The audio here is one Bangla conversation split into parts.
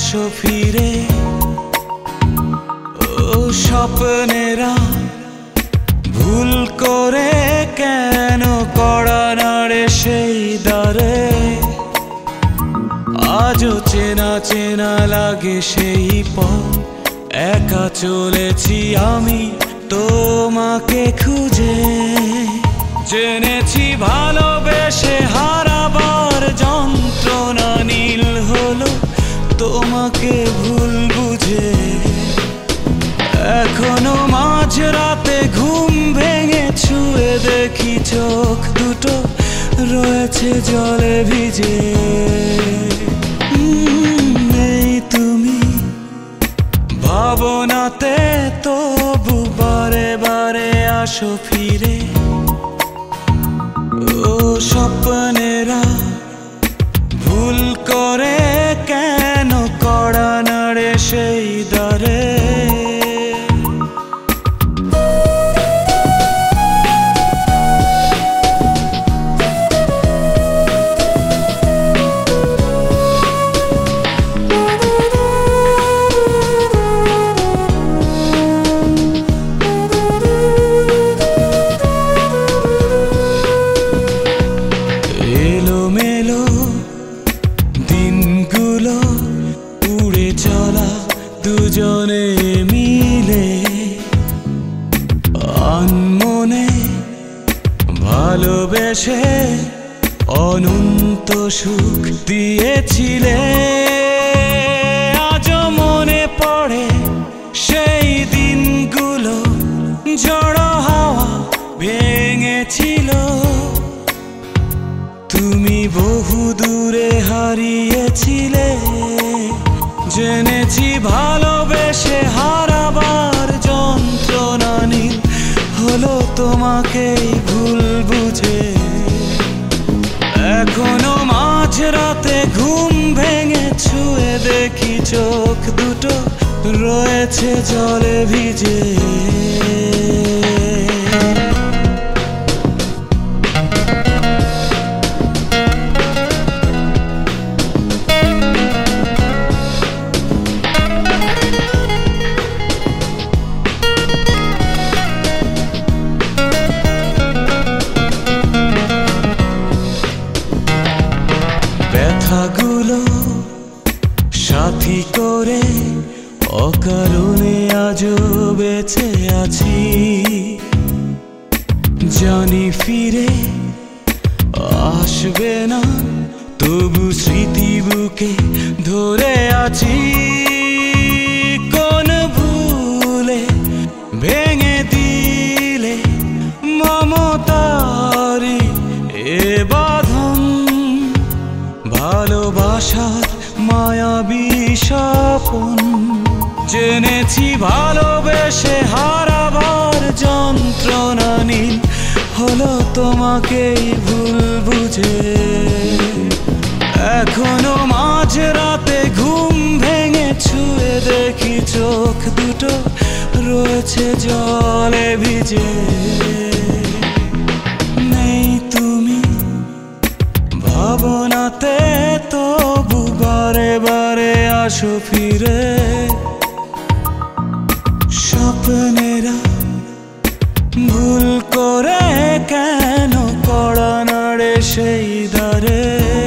আসো ফিরে। ও স্বপ্নেরা ভুল করে কেন কড়া নাড়ে সেই দ্বারে, আজও চেনা চেনা লাগে সেই পথ, একা চলেছি আমি তোমাকে খুঁজে। জেনেছি ভালোবেসে হারাবার যন্ত্রণা নীল হলো তোমাকে ভুল বুঝে। এখনো মাঝরাতে ঘুম ভেঙে ছুঁয়ে দেখি চোখ দুটো রয়েছে জলে ভিজে। নেই তুমি ভাবনাতে, তবু বারে বারে আসো ফিরে। ও স্বপ্নেরা ভুল করে কেন কড়া নাড়ে সেই দ্বারে। এলোমেলো দিনগুলো উড়ে চলা দুজনে মিলে, আনমনে ভালোবেসে অনন্ত সুখ দিয়েছিলে। আজও মনে পড়ে সেই দিনগুলো, ঝড়ো হাওয়া ভেঙেছিল। তুমি বহু দূরে হারিয়েছিলে। জেনেছি ভালোবেসে হারাবার যন্ত্রণা নীল হলো তোমাকেই ভুল বুঝে। এখনো মাঝরাতে ঘুম ভেঙে ছুঁয়ে দেখি চোখ দুটো রয়েছে জলে ভিজে। ব্যথাগুলো সাথী করে অকারণে আজও বেঁচে আছি। জানি ফিরে আসবে না, তবু স্মৃতি বুকে ধরে আছি। কোন ভুলে ভেঙে দিলে মমতারি এ বাঁধন, ভালোবাসার মায়াবী স্বপন। জেনেছি ভালোবেসে হারাবার যন্ত্রণা নীল হলো তোমাকেই ভুল বুঝে। এখনো মাঝরাতে ঘুম ভেঙে ছুঁয়ে দেখি চোখ দুটো রয়েছে জলে ভিজে। নেই তুমি ভাবনাতে, তবু বারে বারে আসো ফিরে। স্বপ্নেরা ভুল করে কেন কড়া নাড়ে সেই দ্বারে,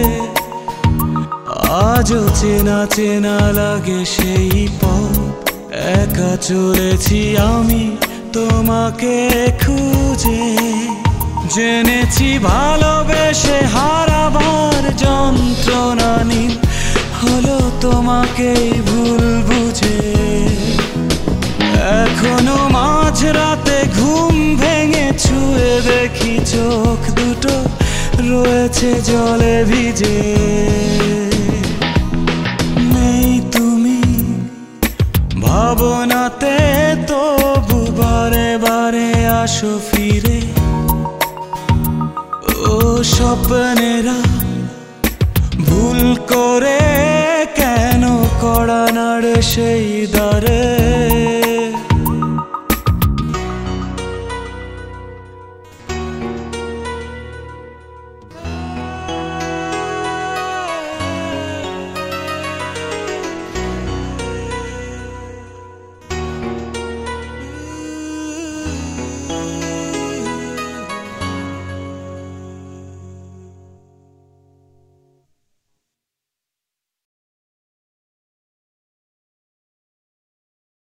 আজও চেনা চেনা লাগে সেই পথ, একা চলেছি আমি তোমাকে খুঁজে। জেনেছি ভালোবেসে হারাবার যন্ত্রণা নীল হলো তোমাকেই ভুল বুঝে। এখনো মাঝরাতে ঘুম ভেঙে ছুঁয়ে দেখি চোখ দুটো রয়েছে জলে ভিজে। নেই তুমি ভাবনাতে, তবু বারে বারে আসো ফিরে। ও স্বপ্নেরা ভুল করে কেন কড়া নাড়ে সেই দ্বারে।